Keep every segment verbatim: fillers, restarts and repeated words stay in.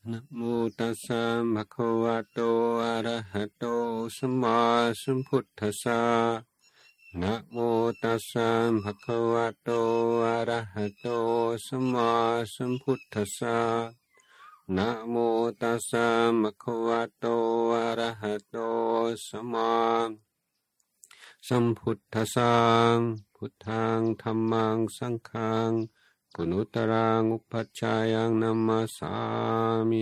นะโมตัสสะภะคะวะโตอะระหะโตสัมมาสัมพุทธัสสะนะโมตัสสะภะคะวะโตอะระหะโตสัมมาสัมพุทธัสสะนะโมตัสสะภะคะวะโตอะระหะโตสัมมาสัมพุทธัสสะพุทธังธัมมังสังฆังกุณุตรังอุปัชฌายังนัมมาสามิ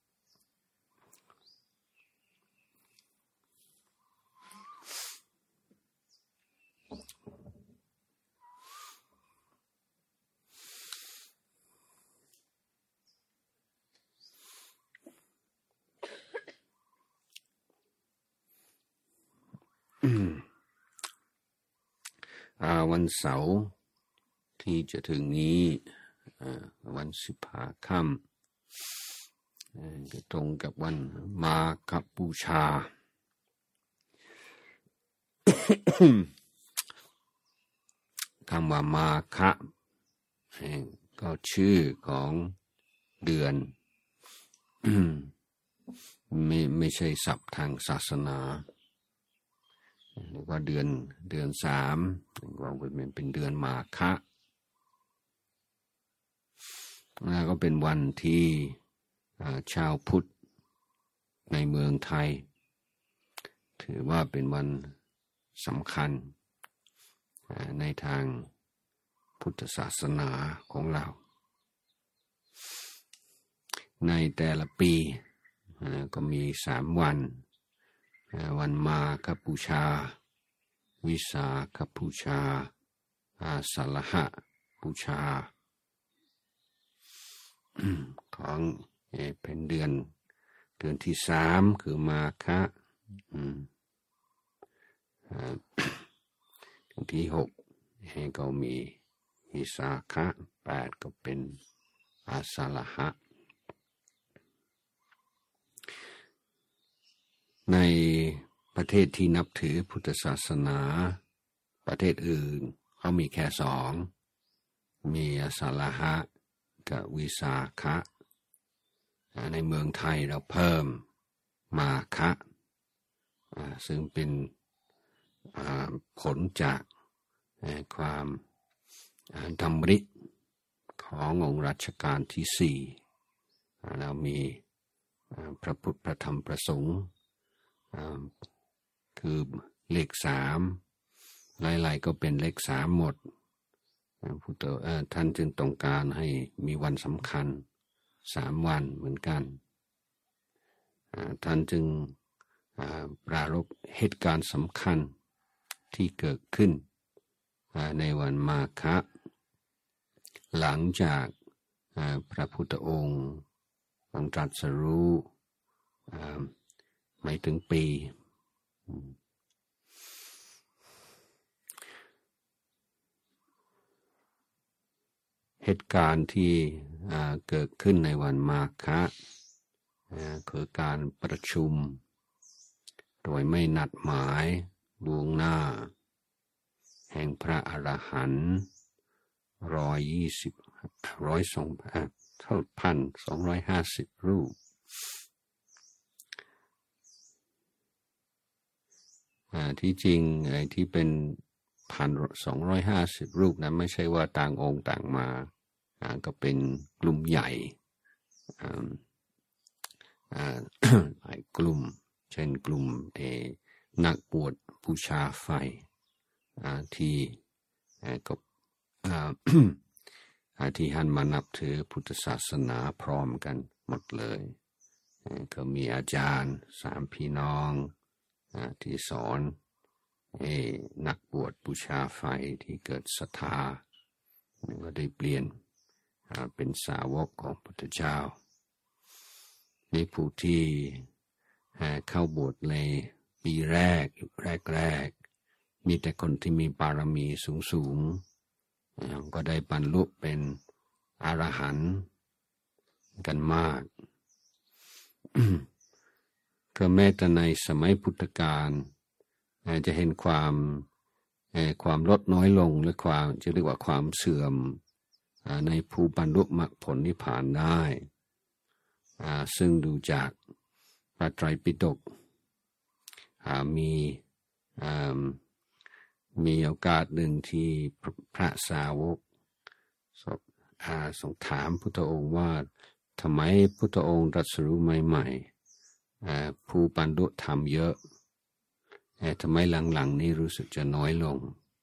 วันเสาร์ที่จะถึงนี้วันสิบห้าค่ำจะตรงกับวันมาฆบูชา คำว่ามาฆก็ชื่อของเดือน ไม่ไม่ใช่ศัพท์ทางศาสนาหรือว่าเดือนเดือนสามก็เป็นเป็นเดือนมาฆะนะก็เป็นวันที่ชาวพุทธในเมืองไทยถือว่าเป็นวันสำคัญในทางพุทธศาสนาของเราในแต่ละปีก็มีสามวันวันมาฆบูชาวิสาขบูชาอาสาฬหบูชาของเป็นเดือนเดือนที่สามคือมาฆะเดือนที่หกก็มีวิสาขะแปดก็เป็นอาสาฬหะในประเทศที่นับถือพุทธศาสนาประเทศอื่นเขามีแค่สองมีอาสาฬหะกับวิสาขะในเมืองไทยเราเพิ่มมาฆะซึ่งเป็นผลจากความดำริขององค์รัชกาลที่สี่เรามีพระพุทธพระธรรมพระสงฆ์คือเลขสามหลายๆก็เป็นเลขสามหมดพุทธท่านจึงต้องการให้มีวันสำคัญสามวันเหมือนกันท่านจึงปรารภเหตุการณ์สำคัญที่เกิดขึ้นในวันมาฆะหลังจากพระพุทธองค์ตรัสรู้ไม่ถึงปีเหตุการณ์ที่เกิดขึ้นในวันมาฆะคือการประชุมโดยไม่นัดหมายล่วงหน้าแห่งพระอรหันต์ร้อยยี่สิบร้อยสองเท่าพันสองร้อยห้าสิบรูปที่จริงไอ้ที่เป็นพันสองร้อยห้าสิบรูปนั้นไม่ใช่ว่าต่างองค์ต่างมาก็เป็นกลุ่มใหญ่หลายกลุ่มเช่นกลุ่มเอนักบวชบูชาไฟที่ก็ที่หันมานับถือพุทธศาสนาพร้อมกันหมดเลยก็มีอาจารย์สามพี่น้องที่สอนให้นักบวชบูชาไฟที่เกิดศรัทธาก็ได้เปลี่ยนเป็นสาวกของพระพุทธเจ้าในผู้ที่เข้าบวชในปีแรกแรกๆมีแต่คนที่มีบารมีสูงๆก็ได้บรรลุเป็นอรหันต์กันมาก ก็แม้แต่ในสมัยพุทธกาลจะเห็นความความลดน้อยลงหรือความจะเรียกว่าความเสื่อมในผู้บรรลุมรรคผลนิพพานได้ซึ่งดูจากพระไตรปิฎกมีมีโอกาสหนึ่งที่พระสาวกทรงถามพุทธองค์ว่าทำไมพุทธองค์ตรัสรู้ใหม่ๆผู้บรรลุธรรมเยอะทำไมหลังๆนี้รู้สึกจะน้อยลง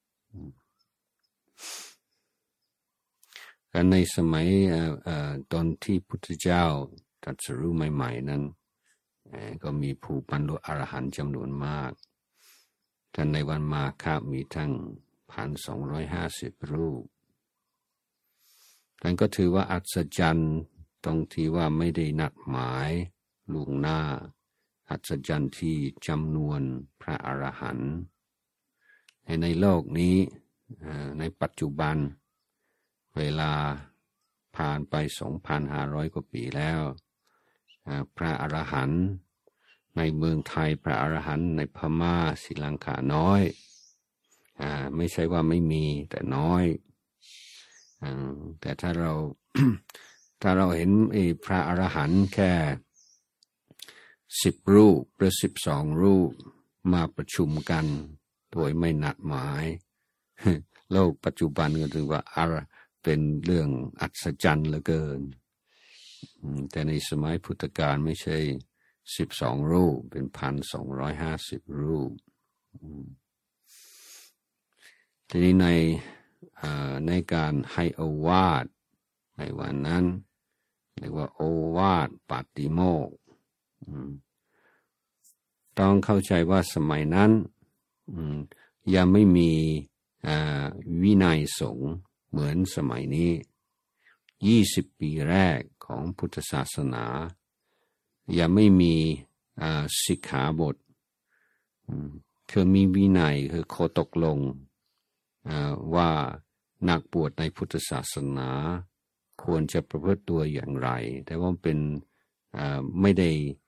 กันในสมัยตอนที่พุทธเจ้าตรัสรู้ใหม่ๆนั้นก็มีผู้บรรลุอรหันต์จำนวนมากท่านในวันมาฆะมีทั้งพันสองร้อยห้าสิบรูปท่านก็ถือว่าอัศจรรย์ตรงที่ว่าไม่ได้นัดหมายล่วงหน้าอัศจรรย์ที่จำนวนพระอรหันต์ในโลกนี้ในปัจจุบันเวลาผ่านไป สองพันห้าร้อย กว่าปีแล้วพระอรหันต์ในเมืองไทยพระอรหันต์ในพม่าศรีลังกาน้อยอ่าไม่ใช่ว่าไม่มีแต่น้อยอ่าแต่ถ้าเรา ถ้าเราเห็นพระอรหันต์แค่สิบรูปหรือสิบสองรูปมาประชุมกันโดยไม่นัดหมาย โลกปัจจุบันก็ถือว่าเป็นเรื่องอัศจรรย์เหลือเกินแต่ในสมัยพุทธกาลไม่ใช่สิบสองรูปเป็นพันสองร้อยห้าสิบรูปทีนี้ในในการให้โอวาทในวันนั้นเรียกว่าโอวาทปาติโมกข์ต้องเข้าใจว่าสมัยนั้นยังไม่มีวินัยสงฆ์เหมือนสมัยนี้ยี่สิบปีแรกของพุทธศาสนายังไม่มีสิกขาบทคือมีวินัยคือข้อตกลงว่านักบวชในพุทธศาสนาควรจะประพฤติตัวอย่างไรแต่ว่าเป็นไม่ได้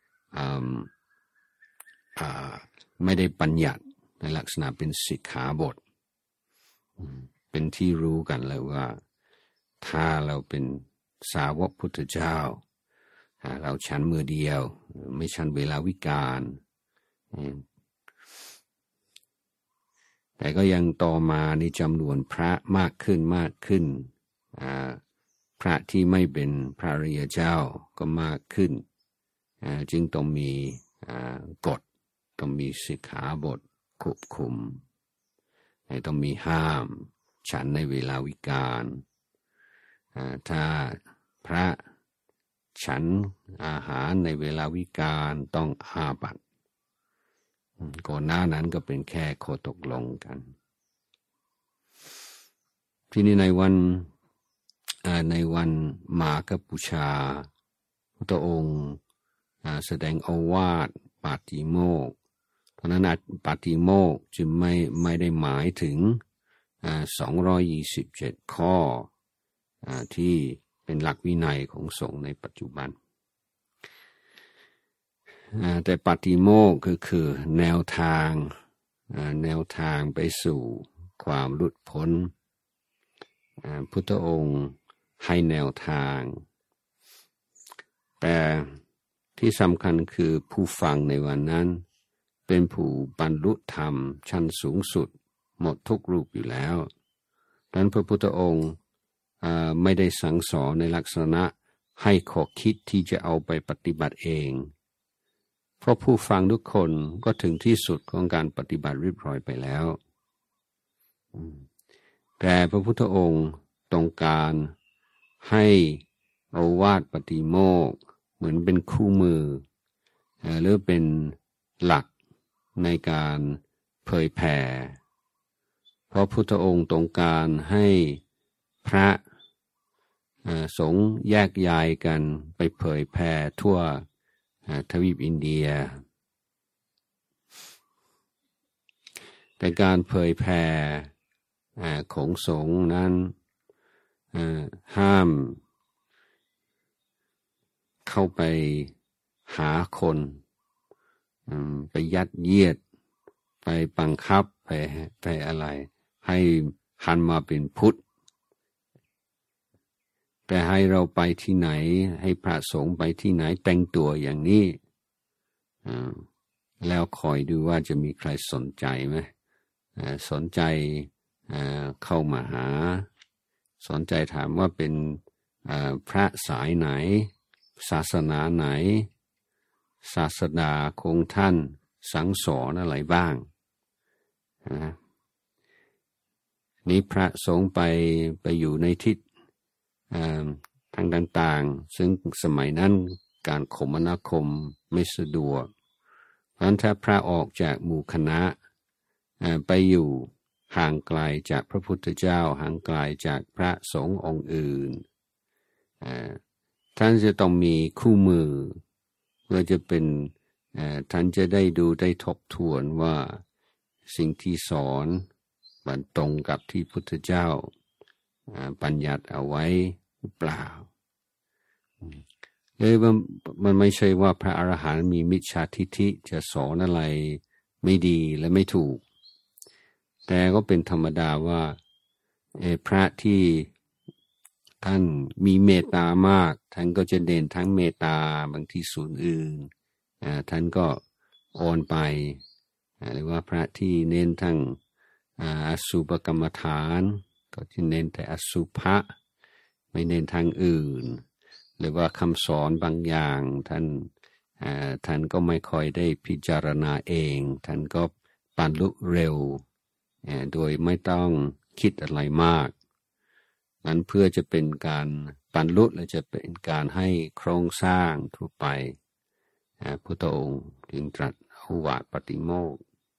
ไม่ได้บัญญัติในลักษณะเป็นสิกขาบทเป็นที่รู้กันเลยว่าถ้าเราเป็นสาวกพุทธเจ้าเราฉันมือเดียวไม่ฉันเวลาวิกาลแต่ก็ยังต่อมาในจำนวนพระมากขึ้นมากขึ้นพระที่ไม่เป็นพระอริยเจ้าก็มากขึ้นจึงต้องมีกฎต้องมีสิกขาบทควบคุมต้องมีห้ามฉันในเวลาวิกาลถ้าพระฉันอาหารในเวลาวิกาลต้องอาบัติก่อนหน้านั้นก็เป็นแค่ข้อตกลงกันที่นี่ในวันในวันมาฆบูชาพระองค์แสดงโอวาทปาติโมกข์เพราะนั้นปาติโมกข์จึงไม่ไม่ได้หมายถึงสองร้อยยี่สิบเจ็ดข้อที่เป็นหลักวินัยของสงฆ์ในปัจจุบันแต่ปาติโมกข์คือคือแนวทางแนวทางไปสู่ความหลุดพ้นพุทธองค์ให้แนวทางแต่ที่สำคัญคือผู้ฟังในวันนั้นเป็นผู้บรรลุธรรมชั้นสูงสุดหมดทุกรูปอยู่แล้วดังนั้นพระพุทธองค์ไม่ได้สั่งสอนในลักษณะให้ข้อคิดที่จะเอาไปปฏิบัติเองเพราะผู้ฟังทุกคนก็ถึงที่สุดของการปฏิบัติเรียบร้อยไปแล้วแต่พระพุทธองค์ต้องการให้โอวาทปฏิโมกข์เหมือนเป็นคู่มือหรือเป็นหลักในการเผยแผ่เพราะพุทธองค์ต้องการให้พระสงฆ์แยกย้ายกันไปเผยแผ่ทั่วทวีปอินเดียแต่การเผยแผ่ของสงฆ์นั้นห้ามเข้าไปหาคนไปยัดเยียดไปบังคับไปไปอะไรให้หันมาเป็นพุทธแต่ให้เราไปที่ไหนให้พระสงฆ์ไปที่ไหนแต่งตัวอย่างนี้แล้วคอยดูว่าจะมีใครสนใจไหมสนใจเข้ามาหาสนใจถามว่าเป็นพระสายไหนศาสนาไหนศาสดาของท่านสั่งสอนอะไรบ้างนะนี้พระสงฆ์ไปไปอยู่ในทิศทางต่างๆซึ่งสมัยนั้นการคมนาคมไม่สะดวกเพราะฉะนั้นถ้าพระออกจากหมู่คณะไปอยู่ห่างไกลจากพระพุทธเจ้าห่างไกลจากพระสงฆ์องค์อื่นท่านจะต้องมีคู่มือเพื่อจะเป็นท่านจะได้ดูได้ทบทวนว่าสิ่งที่สอนมันตรงกับที่พุทธเจ้าบัญญัติเอาไว้หรือเปล่าเลยมันมันไม่ใช่ว่าพระอรหันต์มีมิจฉาทิฏฐิจะสอนอะไรไม่ดีและไม่ถูกแต่ก็เป็นธรรมดาว่าพระที่ท่านมีเมตตามากท่านก็จะเด่นทั้งเมตตาบางทีส่วนอื่นท่านก็อ่อนไปหรือว่าพระที่เน้นทั้งอสุภกรรมฐานก็ที่เน้นแต่อสุภะไม่เน้นทางอื่นหรือว่าคำสอนบางอย่างท่านท่านก็ไม่ค่อยได้พิจารณาเองท่านก็บรรลุเร็วโดยไม่ต้องคิดอะไรมากนั้นเพื่อจะเป็นการบรรลุและจะเป็นการให้โครงสร้างทั่วไปพุทธองค์จึงตรัสโอวาทปฏิโมกข์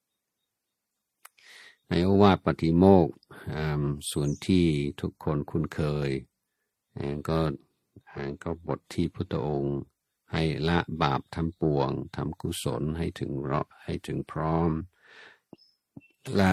ในโอวาทปฏิโมกข์ส่วนที่ทุกคนคุ้นเคยก็ก็บทที่พุทธองค์ให้ละบาปทำปวงทำกุศลให้ถึงให้ถึงพร้อมและ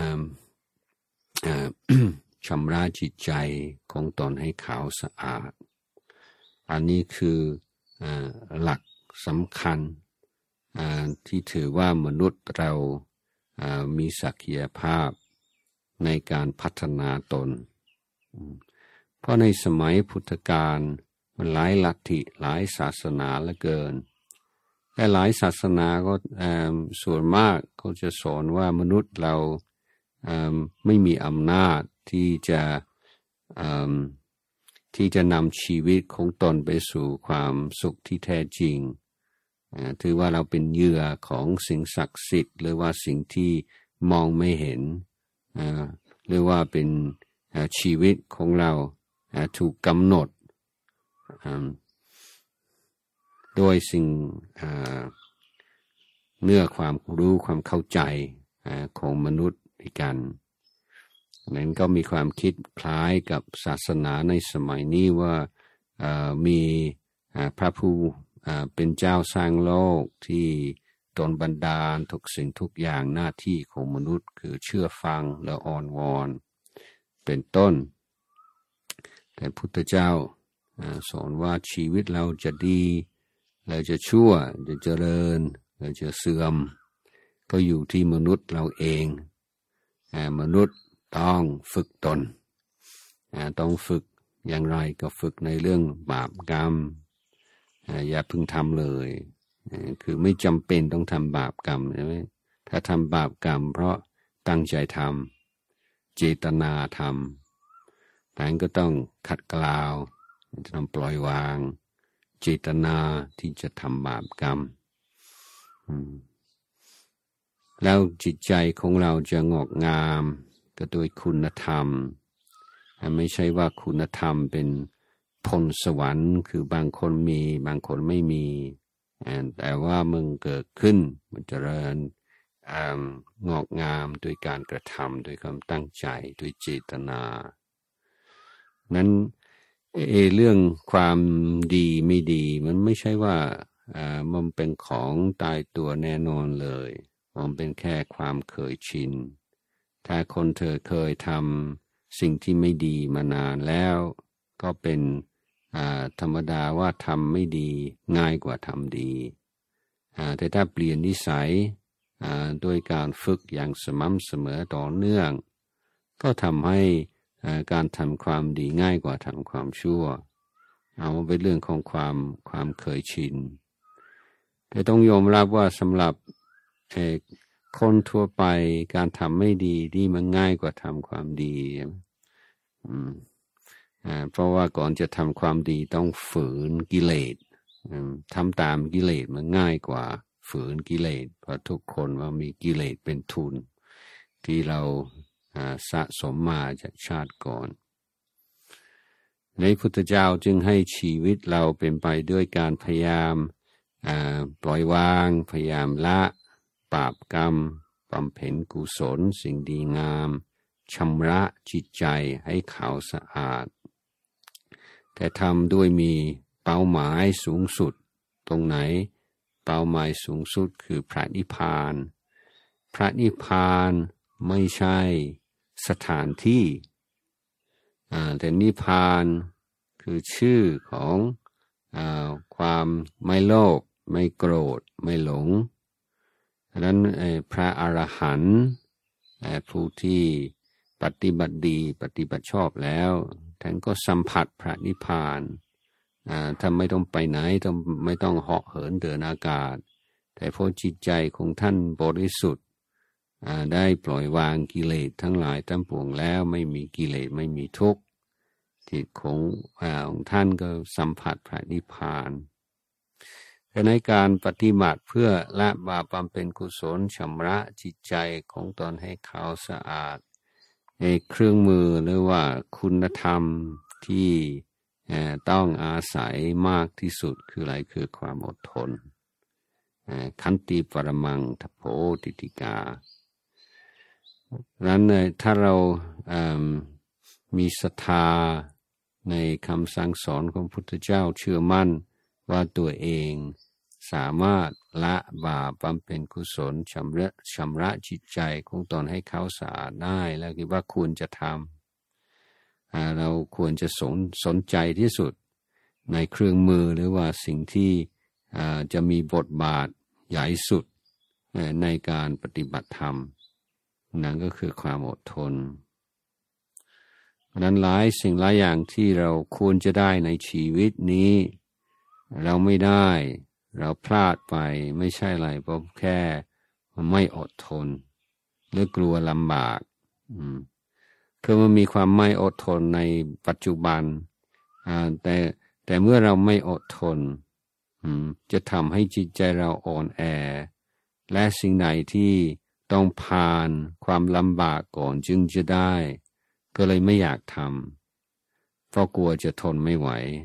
ชำระจิตใจของตนให้ขาวสะอาดอันนี้คือหลักสำคัญที่ถือว่ามนุษย์เรามีศักยภาพในการพัฒนาตนเพราะในสมัยพุทธกาลมันหลายลัทธิหลายศาสนาเหลือเกินแต่หลายศาสนาก็ส่วนมากก็จะสอนว่ามนุษย์เราไม่มีอำนาจที่จะที่จะนำชีวิตของตนไปสู่ความสุขที่แท้จริงถือว่าเราเป็นเหยื่อของสิ่งศักดิ์สิทธิ์หรือว่าสิ่งที่มองไม่เห็นหรือว่าเป็นชีวิตของเราถูกกำหนดโดยสิ่งเนื้อความรู้ความเข้าใจของมนุษย์ด้วยกันนั้นก็มีความคิดคล้ายกับศาสนาในสมัยนี้ว่ามีพระผู้เป็นเจ้าสร้างโลกที่ตนบันดาลทุกสิ่งทุกอย่างหน้าที่ของมนุษย์คือเชื่อฟังและอ่อนวอนเป็นต้นแต่พุทธเจ้าสอนว่าชีวิตเราจะดีเราจะชั่วจะเจริญเราจะเสื่อมก็อยู่ที่มนุษย์เราเองมนุษย์ต้องฝึกตนต้องฝึกอย่างไรก็ฝึกในเรื่องบาปกรรมอย่าพึงทำเลยคือไม่จำเป็นต้องทำบาปกรรมใช่ไหมถ้าทำบาปกรรมเพราะตั้งใจทำเจตนาทำแต่ก็ต้องขัดเกลาต้องปล่อยวางเจตนาที่จะทำบาปกรรมแล้วจิตใจของเราจะงอกงามก็โดยคุณธรรมไม่ใช่ว่าคุณธรรมเป็นพรสวรรค์คือบางคนมีบางคนไม่มีแต่ว่ามึงเกิดขึ้นมันเจริญงอกงามโดยการกระทำโดยความตั้งใจโดยเจตนานั้นเอเรื่องความดีไม่ดีมันไม่ใช่ว่ามันเป็นของตายตัวแน่นอนเลยมันเป็นแค่ความเคยชินถ้าคนเธอเคยทำสิ่งที่ไม่ดีมานานแล้วก็เป็นธรรมดาว่าทำไม่ดีง่ายกว่าทำดีแต่ถ้าเปลี่ยนนิสัยโดยการฝึกอย่างสม่ำเสมอต่อเนื่องก็ทำให้การทำความดีง่ายกว่าทำความชั่วเอาเป็นเรื่องของความความเคยชินแต่ต้องยอมรับว่าสำหรับคนทั่วไปการทำไม่ดีนี่มันง่ายกว่าทำความดีอืมอ่าเพราะว่าก่อนจะทำความดีต้องฝืนกิเลสทำตามกิเลสมันง่ายกว่าฝืนกิเลสเพราะทุกคนว่ามีกิเลสเป็นทุนที่เราสะสมมาจากชาติก่อนในพุทธเจ้าจึงให้ชีวิตเราเป็นไปด้วยการพยายามปล่อยวางพยายามละบาปกรรมบำเพ็ญกุศลสิ่งดีงามชำระจิตใจให้ขาวสะอาดแต่ทำด้วยมีเป้าหมายสูงสุดตรงไหนเป้าหมายสูงสุดคือพระนิพพานพระนิพพานไม่ใช่สถานที่แต่นิพพานคือชื่อของอ่าความไม่โลภไม่โกรธไม่หลงดังนั้นพระอรหันต์ผู้ที่ปฏิบัติดีปฏิบัติชอบแล้วท่านก็สัมผัสพระนิพพานท่านไม่ต้องไปไหนต้องไม่ต้องเหาะเหินเดินอากาศแต่เพราะจิตใจของท่านบริสุทธิ์ได้ปล่อยวางกิเลสทั้งหลายทั้งปวงแล้วไม่มีกิเลสไม่มีทุกข์จิตของของท่านก็สัมผัสพระนิพพานแต่ในการปฏิบัติเพื่อละบาปบำเพ็ญกุศลชำระจิตใจของตนให้ขาวสะอาดในเครื่องมือหรือว่าคุณธรรมที่ต้องอาศัยมากที่สุดคืออะไรคือความอดทนขันติปรมังทโพติติกาดังนั้นถ้าเรามีศรัทธาในคำสั่งสอนของพุทธเจ้าเชื่อมั่นว่าตัวเองสามารถละบาปบำเพ็ญกุศลชำระชำระจิตใจของตนให้ขาวสะอาดได้แล้วคิดว่าควรจะทำเราควรจะสนสนใจที่สุดในเครื่องมือหรือว่าสิ่งที่จะมีบทบาทใหญ่สุดในการปฏิบัติธรรมนั่นก็คือความอดทนนั้นหลายสิ่งหลายอย่างที่เราควรจะได้ในชีวิตนี้เราไม่ได้เราพลาดไปไม่ใช่อะไรเพราะแค่ไม่อดทนหรือกลัวลำบากอืมคือมันมีความไม่อดทนในปัจจุบันอ่าแต่แต่เมื่อเราไม่อดทนอืมจะทำให้จิตใจเราอ่อนแอและสิ่งใดที่ต้องผ่านความลำบากก่อนจึงจะได้ก็เลยไม่อยากทำเพราะกลัวจะทนไม่ไหว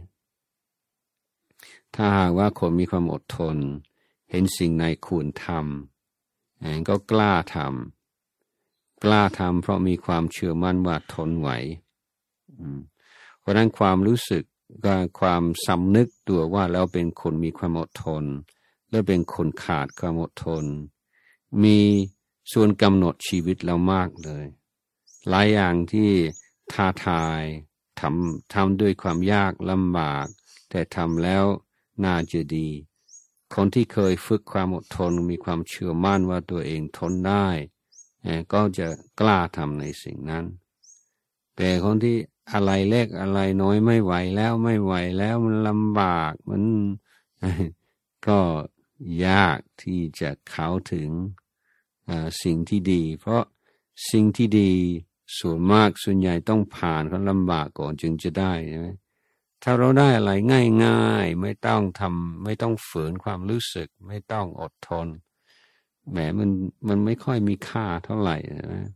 ถ้าหากว่าคนมีความอดทนเห็นสิ่งไหนควรทำก็กล้าทำกล้าทำเพราะมีความเชื่อมั่นว่าทนไหวเพราะนั้นความรู้สึกกับความสำนึกตัวว่าเราเป็นคนมีความอดทนและเป็นคนขาดความอดทนมีส่วนกำหนดชีวิตเรามากเลยหลายอย่างที่ท้าทายทำทำด้วยความยากลำบากแต่ทำแล้วน่าจะดีคนที่เคยฝึกความอดทนมีความเชื่อมั่นว่าตัวเองทนได้ก็จะกล้าทำในสิ่งนั้นแต่คนที่อะไรเล็กอะไรน้อยไม่ไหวแล้วไม่ไหวแล้วมันลำบากมันก็ยากที่จะเข้าถึงสิ่งที่ดีเพราะสิ่งที่ดีส่วนมากส่วนใหญ่ต้องผ่านความลำบากก่อนจึงจะได้ใช่ไหมถ้าเราได้อะไรง่ายๆไม่ต้องทำไม่ต้องฝืนความรู้สึกไม่ต้องอดทนแหมมันมันไม่ค่อยมีค่าเท่าไหร่นะ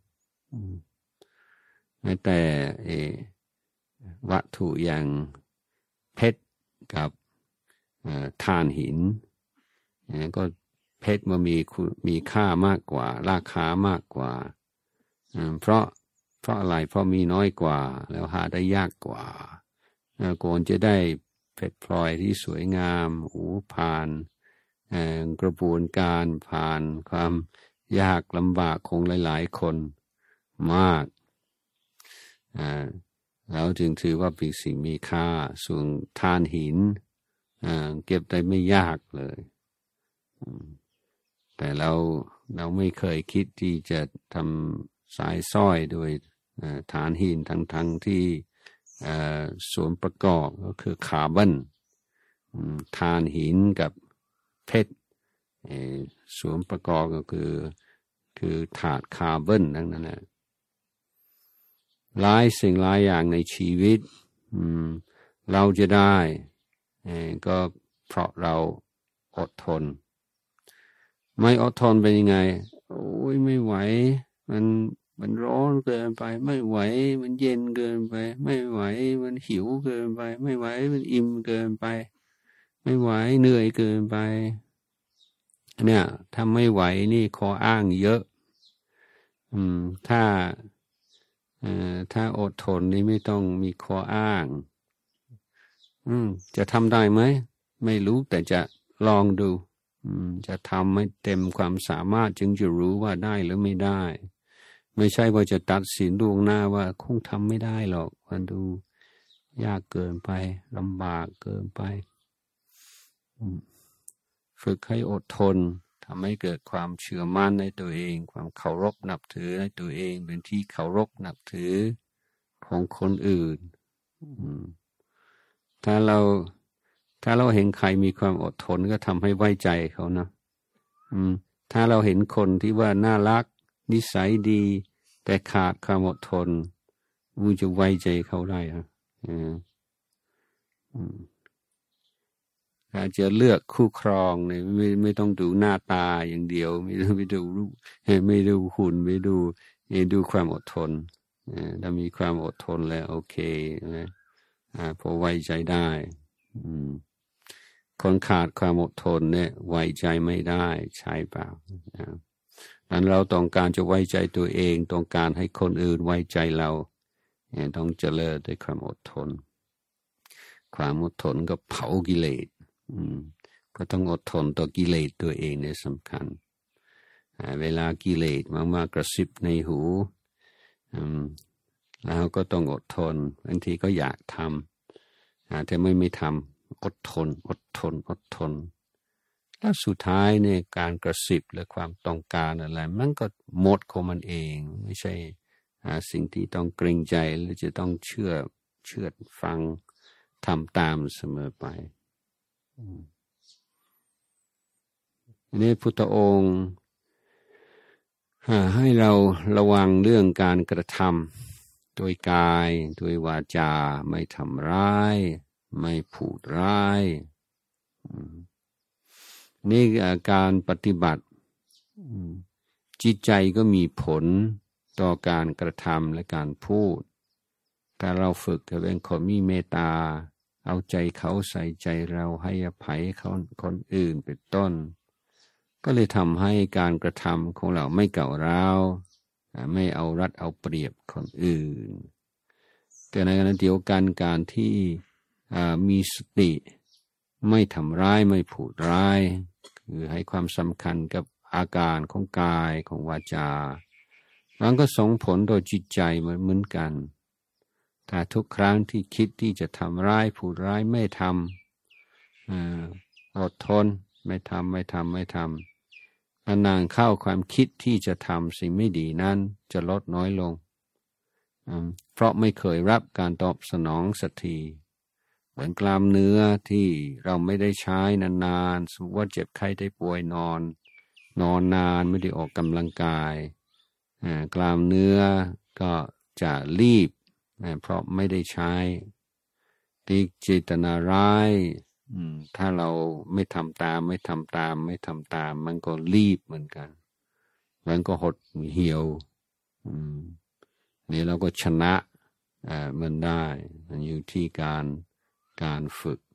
แม้แต่วัตถุอย่างเพชรกับถ่านหินก็เพชรมันมีมีค่ามากกว่าราคามากกว่าเพราะเพราะอะไรเพราะมีน้อยกว่าแล้วหาได้ยากกว่าก่อนจะได้เพชรพลอยที่สวยงามหูผ่านกระบวนการผ่านความยากลำบากของหลายๆคนมากแล้วจึงถือว่าเป็นสิ่งมีค่าส่วนถ่านหินเก็บได้ไม่ยากเลยแต่เราเราไม่เคยคิดที่จะทำสายสร้อยโดยฐานหินทั้งๆที่ส่วนประกอบก็คือคาร์บอนฐานหินกับเพชรส่วนประกอบก็คือคือถาดคาร์บอนทั้งนั้นแหละหลายสิ่งหลายอย่างในชีวิตเราจะได้ก็เพราะเราอดทนไม่อดทนเป็นยังไงโอ้ยไม่ไหวมันมันร้อนเกินไปไม่ไหวมันเย็นเกินไปไม่ไหวมันหิวเกินไปไม่ไหวมันอิ่มเกินไปไม่ไหวเหนื่อยเกินไปเนี่ยถ้าไม่ไหวนี่ข้ออ้างเยอะอืมถ้าเอ่อถ้าอดทนนี่ไม่ต้องมีข้ออ้างอืมจะทำได้ไหมไม่รู้แต่จะลองดูอืมจะทำให้เต็มความสามารถจึงจะรู้ว่าได้หรือไม่ได้ไม่ใช่ว่าจะตัดสินล่วงหน้าว่าคงทำไม่ได้หรอกมันดูยากเกินไปลำบากเกินไปฝึกให้อดทนทำให้เกิดความเชื่อมั่นในตัวเองความเคารพนับถือในตัวเองเป็นที่เคารพนับถือของคนอื่นถ้าเราถ้าเราเห็นใครมีความอดทนก็ทำให้ไว้ใจเขานะถ้าเราเห็นคนที่ว่าน่ารักนิสัยดีแต่ขาดความอดทนวูจะไว้ใจเขาได้ฮะถ้าจะเลือกคู่ครองเนี่ยไม่ไม่ต้องดูหน้าตาอย่างเดียวไม่ต้องไปดูรูปไม่ดูหุ่นไม่ดูดูความอดทนถ้ามีความอดทนแล้วโอเคนะพอไว้ใจได้คนขาดความอดทนเนี่ยไว้ใจไม่ได้ใช่เปล่าดังนั้นเราต้องการจะไว้ใจตัวเองต้องการให้คนอื่นไว้ใจเราต้องเจริญด้วยความอดทนความอดทนก็เผากิเลสก็ต้องอดทนต่อกิเลสตัวเองเนี่ยสำคัญเวลากิเลสมามากระซิบในหูแล้วก็ต้องอดทนบางทีก็อยากทำแต่ไม่ไม่ทำอดทนอดทนอดทนแล้วสุดท้ายเนี่ยการกระซิบและความต้องการอะไรมันก็หมดของมันเองไม่ใช่สิ่งที่ต้องเกรงใจหรือจะต้องเชื่อเชื่อฟังทำตามเสมอไปนี่พุทธองค์ให้เราระวังเรื่องการกระทำโดยกายโดยวาจาไม่ทำร้ายไม่พูดร้ายนี่การปฏิบัติจิตใจก็มีผลต่อการกระทำและการพูดถ้าเราฝึกจะเป็นคนมีเมตตาเอาใจเขาใส่ใจเราให้อภัยเขาคนอื่นเป็นต้นก็เลยทำให้การกระทำของเราไม่เก่าร้าวไม่เอารัดเอาเปรียบคนอื่นแต่ในขณะเดียวกันการที่มีสติไม่ทำร้ายไม่พูดร้ายคือให้ความสำคัญกับอาการของกายของวาจามันก็ส่งผลโดยจิตใจเหมือนเหมือนกันถ้าทุกครั้งที่คิดที่จะทำร้ายพูดร้ายไม่ทำอดทนไม่ทำไม่ทำไม่ทำนานๆเข้าความคิดที่จะทำสิ่งไม่ดีนั้นจะลดน้อยลงเพราะไม่เคยรับการตอบสนองสักทีเหมือนกล้ามเนื้อที่เราไม่ได้ใช้นานๆสมมติว่าเจ็บไข้ได้ป่วยนอนนอนนานไม่ได้ออกกำลังกายกล้ามเนื้อก็จะรีบเพราะไม่ได้ใช้ที่เจตนาร้ายถ้าเราไม่ทำตามไม่ทำตามไม่ทำตามมันก็รีบเหมือนกันมันก็หดเหี่ยวนี่เราก็ชนะมันได้มันอยู่ที่การการฝึก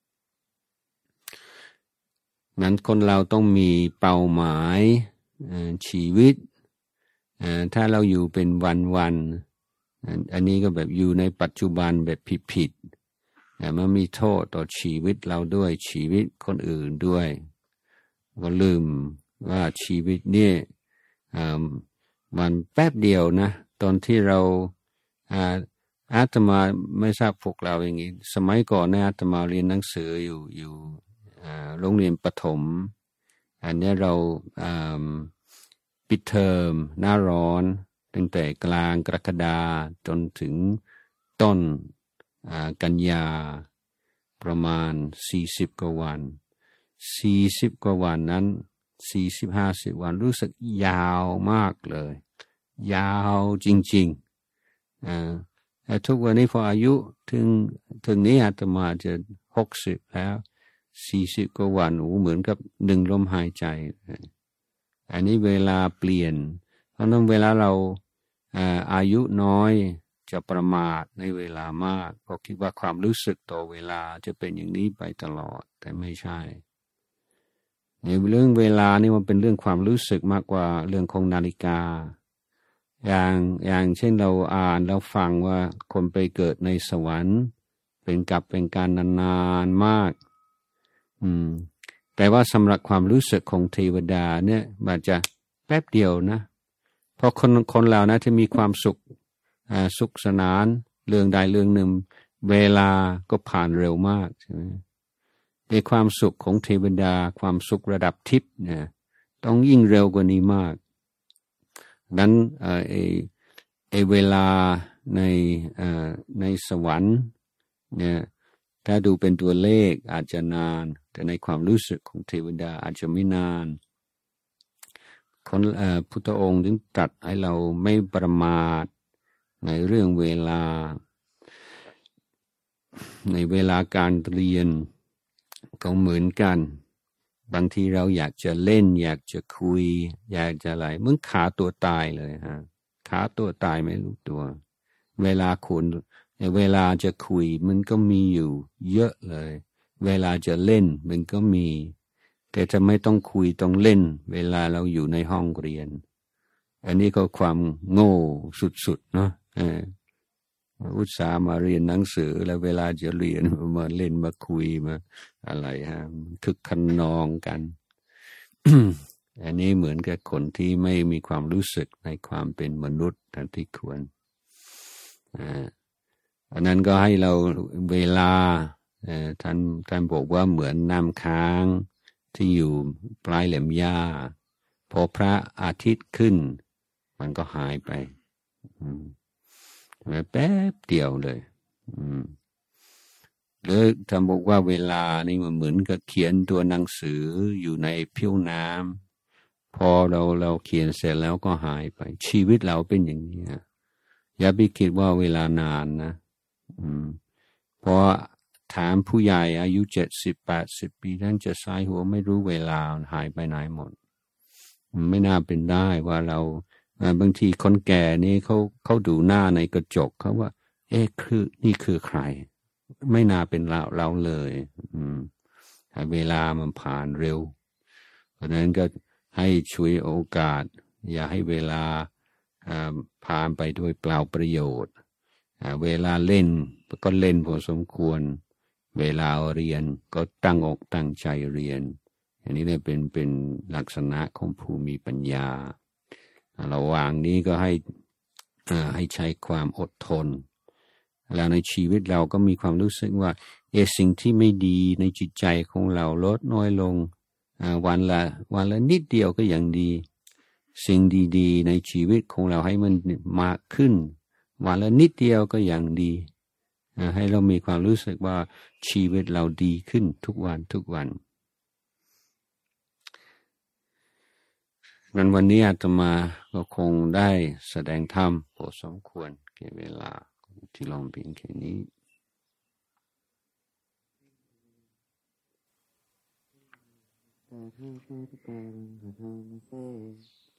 นั้นคนเราต้องมีเป้าหมายชีวิตถ้าเราอยู่เป็นวันๆอันนี้ก็แบบอยู่ในปัจจุบันแบบผิดๆแต่มันมีโทษต่อชีวิตเราด้วยชีวิตคนอื่นด้วยก็ลืมว่าชีวิตเนี่ยมันแป๊บเดียวนะตอนที่เราอาตมาไม่ทราบพวกเราอย่างนี้สมัยก่อนเนี่ยอาตมาเรียนหนังสืออยู่อยู่โรงเรียนประถมอันนี้เราปิดเทอมหน้าร้อนตั้งแต่กลางกรกฎาจนถึงต้นกันยาประมาณสี่สิบกว่าวันสี่สิบกว่าวันนั้นสี่สิบห้าสิบวันรู้สึกยาวมากเลยยาวจริงๆอ่าแต่ทุกวันนี้พออายุถึงถึงนี้อาตมาจะหกสิบแล้วสี่สิบกว่าวันโอ้เหมือนกับหนึ่งลมหายใจอันนี้เวลาเปลี่ยนเพราะนั้นเวลาเราอ่าอายุน้อยจะประมาทในเวลามากเพราะคิดว่าความรู้สึกต่อเวลาจะเป็นอย่างนี้ไปตลอดแต่ไม่ใช่ในเรื่องเวลานี่มันเป็นเรื่องความรู้สึกมากกว่าเรื่องของนาฬิกาอย่างอย่างเช่นเราอ่านเราฟังว่าคนไปเกิดในสวรรค์เป็นกลับเป็นการนานๆมากอืมแต่ว่าสำหรับความรู้สึกของเทวดาเนี่ยมันจะแป๊บเดียวนะเพราะคนคนเรานะที่มีความสุขอ่าสุขสนานเรื่องใดเรื่องหนึ่งเวลาก็ผ่านเร็วมากใช่ไหมในความสุขของเทวดาความสุขระดับทิพย์เนี่ยต้องยิ่งเร็วกว่านี้มากนั้นเอ่อไอไอเวลาในเอ่อในสวรรค์เนี่ยถ้าดูเป็นตัวเลขอาจจะนานแต่ในความรู้สึกของเทวดาอาจจะไม่นานคนเอ่อพุทธองค์ถึงตรัสให้เราไม่ประมาทในเรื่องเวลาในเวลาการเรียนก็เหมือนกันบางทีเราอยากจะเล่นอยากจะคุยอยากจะอะไรมึงขาตัวตายเลยฮะขาตัวตายไม่รู้ตัวเวลาคุณเวลาจะคุยมันก็มีอยู่เยอะเลยเวลาจะเล่นมันก็มีแต่จะไม่ต้องคุยต้องเล่นเวลาเราอยู่ในห้องเรียนอันนี้ก็ความโง่สุดๆเนาะเอออุตส่าห์มาเรียนหนังสือแล้วเวลาจะเรียนมาเล่นมาคุยมาอะไรฮะคึกคันนองกัน อันนี้เหมือนกับคนที่ไม่มีความรู้สึกในความเป็นมนุษย์ทันที่ควรอ่าอันนั้นก็ให้เราเวลาท่านท่านบอกว่าเหมือนน้ำค้างที่อยู่ปลายแหลมหญ้าพอพระอาทิตย์ขึ้นมันก็หายไปแป๊บเดียวเลยหรือท่านบอกว่าเวลานี่มันเหมือนกับเขียนตัวหนังสืออยู่ในผิวน้ำพอเราเราเขียนเสร็จแล้วก็หายไปชีวิตเราเป็นอย่างนี้อย่าไปคิดว่าเวลานานนะอืมเพราะถามผู้ใหญ่อายุเจ็ดสิบแปดสิบปีท่านจะสายหัวไม่รู้เวลาหายไปไหนหมดไม่น่าเป็นได้ว่าเราบางทีคนแก่นี่เขาเขาดูหน้าในกระจกเขาว่าเอ๊ะคือนี่คือใครไม่น่าเป็นเราเราเลยอืมเวลามันผ่านเร็วเพราะนั้นก็ให้ช่วยโอกาสอย่าให้เวลาผ่านไปด้วยเปล่าประโยชน์เวลาเล่นก็เล่นพอสมควรเวลาเรียนก็ตั้งอกตั้งใจเรียนอันนี้เนี่ยเป็นเป็นลักษณะของผู้มีปัญญาระหว่างนี้ก็ให้ให้ใช้ความอดทนแล้วในชีวิตเราก็มีความรู้สึกว่าเอสิ่งที่ไม่ดีในจิตใจของเราลดน้อยลงวันละวันละนิดเดียวก็ยังดีสิ่งดีๆในชีวิตของเราให้มันมากขึ้นวันละนิดเดียวก็ยังดีให้เรามีความรู้สึกว่าชีวิตเราดีขึ้นทุกวันทุกวันงั้นวันนี้อาตมาก็คงได้แสดงธรรมพอสมควรแก่เวลาที่ลองเพียงแค่นี้